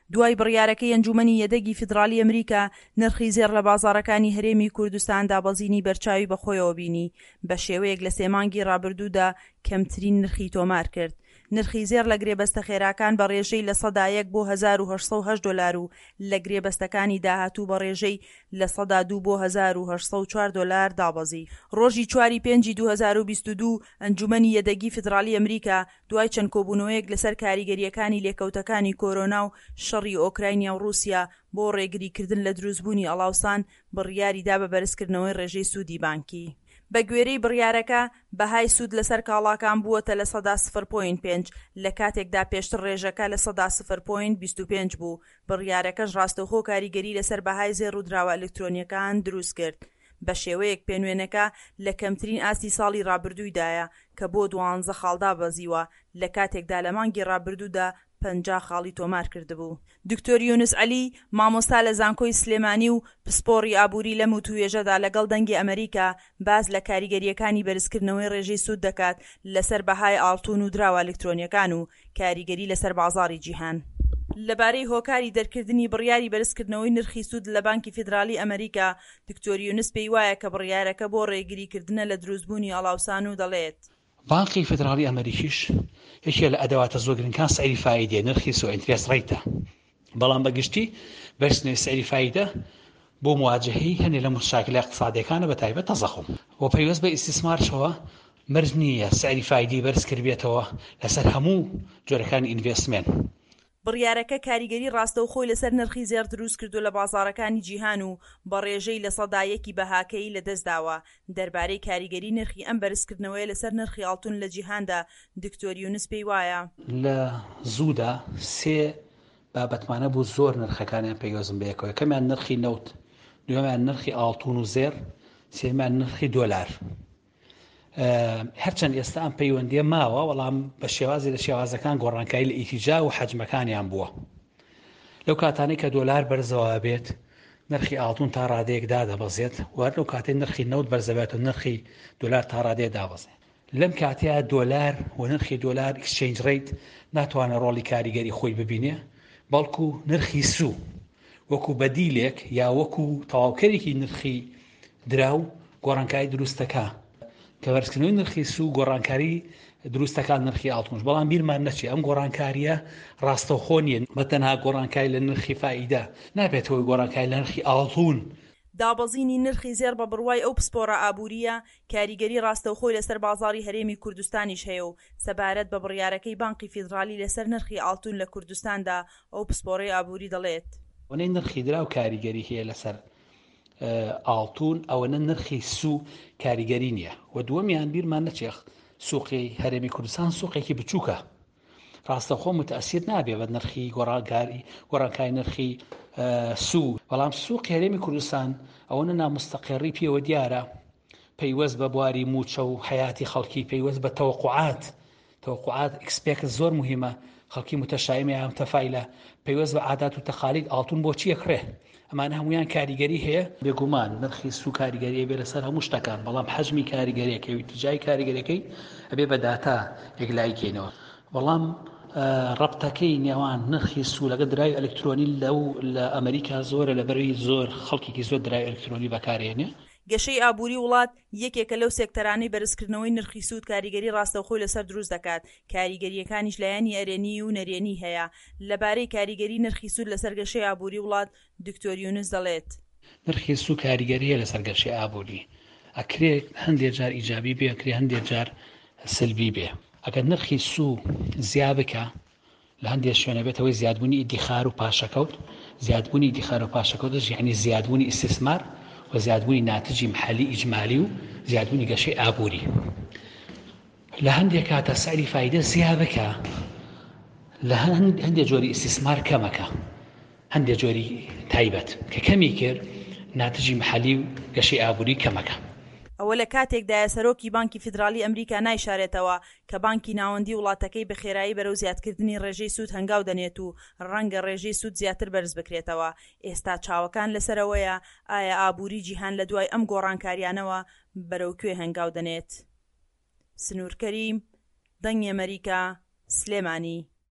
دوای بڕیارەکەی ئەنجومەنی یەدەگی فیدراڵی ئەمریکا نرخی زێڕ لە بازاڕەکانی هەرێمی کوردستان دابەزینی بەرچاوی بەخۆیەوە بینی بە شێوەیەک لە 3 مانگی ڕابردوودا کەمترین نرخی تۆمار کرد. نرخی زێڕ لە گرێبەستە خێراکان بە ڕێژەی لە 100 بۆ 1808 دلار و لە گرێبەستەکانی داهاتوو بە ڕێژەی لە 102 بۆ 1804 دلار دابەزی. ڕۆژی 4 پێنجی 2022 ئەنجومەنی یەدەگی فیدراڵی ئەمریکا دوای چەند کۆبوونەوەیەک لەسەر کاریگەریەکانی لێکەوتەکانی کۆرۆنا و شەڕی ئۆکراینیا و رووسیا بۆ ڕێگریکردن لە دروستبوونی ئەڵاوسان بڕیاریدا بە بەرزکردنەوەی ڕێژەی سوودی بانکی. بە گوێرەی بڕیارەکە بەهای سوود لەسەر کاڵاکان بووەتە لە 0.5 لە کاتێکدا پێشتر ڕێژەکە لە 0.25 بوو. بڕیارەکەش ڕاستەوخۆ کاریگەری لەسەر بەهای زێڕ و دراوە ئەلکترۆنیەکان دروست کرد. بە شێوەیەک پێنوێنەکە لە کەمترین ئاستی ساڵی ڕابردوویدایە کە بۆ 12 خاڵدا بەزیوە لە کاتێکدا لە مانگی ڕابردوودا 50 خاڵی تۆمار کردبوو. دکتۆر یونس عەلی مامۆستا لە زانکۆی سلێمانی و پسپۆڕی ئابووری لە موتوێژەدا لەگەڵ دەنگی ئەمریکا باز لە کاریگەریەکانی بەرزکردنەوەی ڕێژەی سوود دەکات لەسەر بەهای ئاڵتون و دراوە ئەلکترۆنیەکان و کاریگەری لەسەر بازاڕی جیهان. لەبارەی هۆکاری دەرکردنی بڕیاری بەرزکردنەوەی نرخی سوود لە بانکی فیدراڵی ئەمریکا دکتۆر یونس پێی وایە کە بڕیارەکە بۆ ڕێگریکردنە لە دروستبوونی ئەڵاوسان و دەڵێت بانکی فیدراڵی ئەمریکیش یەکێک لە ئەدەواتە زۆرگرنگەکان سعری فایدەیە نرخی سو ئینترێست ڕەیتە، بەڵام بەگشتی بەرزکردنەوەی سعری فایدە بۆ مواجهەی هەندێک لە مشاکلە اقتصادیەکانە بەتایبەت تەزەخم و پەیوەست بە ئیستیسمارشەوە مەرج نییە سعری فایدەی بەرزکرد بێتەوە لەسەر هەموو جۆرەکانی ئینڤێستمنت. بڕیارەکە کاریگەری ڕاستەوخۆی لەسەر نرخی زێڕ دروست کردو لە بازاڕەکانی جیهان و بە ڕێژەی لە 100 بەهاکەی لەدەستداوە. دەربارەی کاریگەری نرخی ئەم بەرزکردنەوەی لەسەر نرخی ئاڵتون لە جیهاندا دکتۆر یونس پێی وایە لە زوودا 3 بابەتمانە بوو زۆر نرخەکانیان پێیوەزم بەیەکەوە. یەکەمیان نرخی نەوت، دووەمیان نرخی ئاڵتون و زێڕ، سێمیان نرخی دۆلار. هەرچەند ئێستا ئەم پەیوەندیە ماوە بەڵام بە شێوازی لە شێوازەکان گۆڕانکاری لە ئیتیجا و حەجمەکانیان بووە. لەو کاتانەی کە دۆلار بەرزەوە بێت نرخی ئاڵتون تا ڕادەیەکدا دەبەزێت و لەو کاتێ نرخی نەوت بەرزەبێت و نرخی دۆلار تا ڕادەیە دابەزێت. لەم کاتەیە دۆلار و نرخی دۆلار ئەکسچێنج ڕیت ناتوانێت ڕۆڵی کاریگەری خۆی ببینێ، بەڵکو نرخی سوو وەکو بەدیلێک یا وەکو تەواوکەرێکی نرخی دراو گۆڕانکاری دروستەکە کە بەرزکردنەوەی نرخی سوو گۆڕانکاری دروستەکان نرخی ئاڵتونش. بەڵام بیرمان نەچێ ئەم گۆڕانکاریە ڕاستەوخۆ نیە، بەتەنها گۆڕانکاری لە نرخی فائیدە نابێتەوەی گۆڕانکاری لە نرخی ئاڵتون. دابەزینی نرخی زێڕ بە بڕوای ئەو پسپۆڕە ئابووریە کاریگەری ڕاستەوخۆی لەسەر بازاڕی هەرێمی کوردستانیش هەیە و سەبارەت بە بڕیارەکەی بانکی فیدراڵی لەسەر نرخی ئاڵتون لە کوردستاندا ئەو پسپۆڕەی ئابووری دەڵێت وەنەی نرخی درا و کاریگەری هەیە لەسەر ئاڵتون ئەوەنە نرخی سوو کاریگەری نییە. و دووەمیان بیرمان نەچێخ سوقی هەرێمی کوردستان سوقێکی بچووکە، ڕاستەوخۆ متەئسیر نابێ بە نرخی گۆڕانکاری نرخی سوو، بەڵام سوقی هەرێمی کوردستان ئەوەنە نامستەقیڕی پێوە دیارە، پەیوەست بە بواری موچە و حیاتی خەڵکی، پەیوەست بە تەوەقوعات ئەکسپێکت زۆر مهمە، خەڵکی متەشائیمە متەفایلە، پەیوەست بە عادات و تەقالید ئاڵتون بۆچی ئەکڕێ. ئەمانە هەمویان کاریگەری هەیە. بێگومان نرخی سوو کاریگەریە بێ لەسەر هەموو شتەکان، بەڵام حەجمی کاریگەریەکەی و ئیتیجای کاریگەریەکەی ئەبێ بە داتا یەکلایکەینەوە. بەڵام ڕەبتەکەی نێوان نرخی سوو لەگە درای ئەلکترۆنی لە ئەمریکا زۆرە، لەبەرەوەی زۆر خەڵکێکی زۆر درای ئەلکترۆنی بەکارهێنێ. گەشەی ئابووری وڵات یەکێکە لەو سێکتەرانەی بەرزکردنەوەی نرخی سوود کاریگەری ڕاستەوخۆی لەسەر دروست دەکات. کاریگەریەکانیش لایەنی ئەرێنی و نەرێنی هەیە. لەبارەی کاریگەری نرخی سوود لەسەر گەشەی ئابووری وڵات دکتۆر یونس دەڵێت نرخی سوو کاریگەریە لەسەر گەشەی ئابووری، ئەکرێ هەندێک جار ئیجابی بێ، ئەکرێ هەندێک جار سلبی بێ. ئەگەر نرخی سوو زیاد بکە لە هەندێک شوێنە بێتەوەی زیادبوونی ئیدیخار و پاشەکەوت، زیادبوونی ئیدیخار و پاشەکەوتش یعنی زیادبوونی ئیستیسمار و زیادبوونی ناتجی محلی ئیجمالی و زیادبوونی گەشەی ئابووری. لە هەندێک کاتە سعری فایدە زیاد بکە، لە هەندێک جۆری ئیستیسمار کەمەکە، هەندێک جۆری تایبەت کە کەمی کرد ناتجی محلی و گەشەی ئابووری کەمەکە. ئەوە لە کاتێکدایە سەرۆکی بانکی فیدراڵی ئەمریکا نایشارێتەوە کە بانکی ناوەندی وڵاتەکەی بە خێرایی بەرەو زیادکردنی ڕێژەی سوود هەنگاو دەنێت و ڕەنگە ڕێژەی سوود زیاتر بەرز بکرێتەوە. ئێستا چاوەکان لەسەرەوەیە ئایا ئابووری جیهان لە دوای ئەم گۆڕانکاریانەوە بەرەو کوێ هەنگاو دەنێت. سنوور کەریم، دەنگی ئەمریکا، سلێمانی.